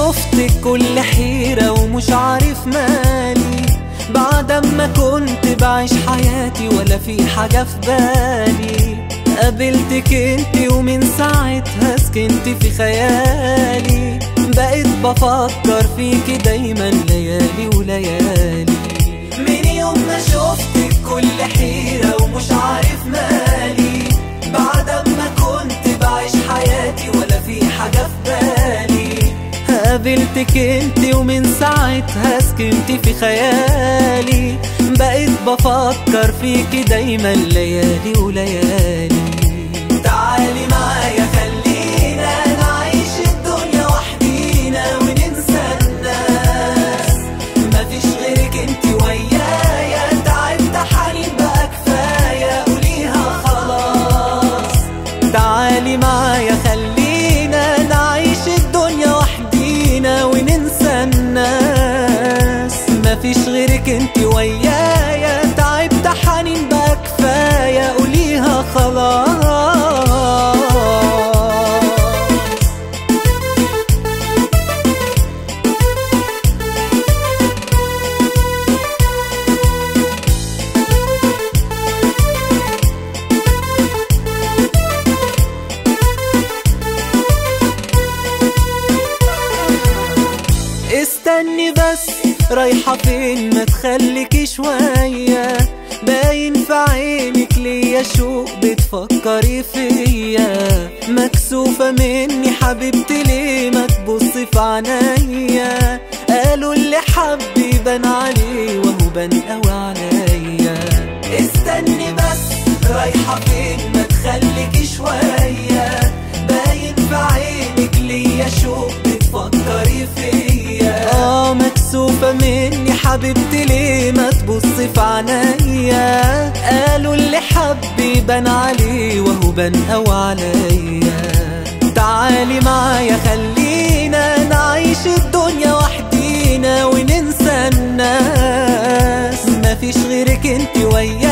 شفتك كل حيرة ومش عارف مالي، بعد ما كنت بعيش حياتي ولا في حاجة في بالي. قابلتك انت ومن ساعتها سكنت في خيالي، بقيت بفكر فيكي دايما ليالي وليالي. من يوم ما شفتك كل حيرة ومش عارف مالي، بعد ما كنت بعيش حياتي ولا في حاجة في بالي. قابلتك انت ومن ساعتها سكنت في خيالي، بقيت بفكر فيكي دايما ليالي وليالي. تعالي معايا خلينا نعيش الدنيا وحدينا وننسى الناس، مفيش غيرك انت ويايا، تعبت حنين بقى كفاية قوليها خلاص. تعالي معايا خلينا نعيش الدنيا وحدينا وننسى الناس، مفيش غيرك انت ويايا، تعبت حنين بقى كفاية قوليها خلاص. استني بس رايحة فين ما تخليكي شوية، باين في عينك ليا شوق بتفكري فيا. مكسوفة مني حبيبتي ليه ما تبصي في عينيا، قالوا اللي حب يبان عليه وهو بان قوي عليا. استني بس رايحة فين ما تخليكي شوية، باين في عينك ليا شوق بتفكري فيا. مكسوفة مني حبيبتي ليه ما تبصي في عينيا، قالوا اللي حب يبان عليه وهو بان قوي عليا. تعالي معايا خلينا نعيش الدنيا وحدينا وننسى الناس، مفيش غيرك انت ويايا،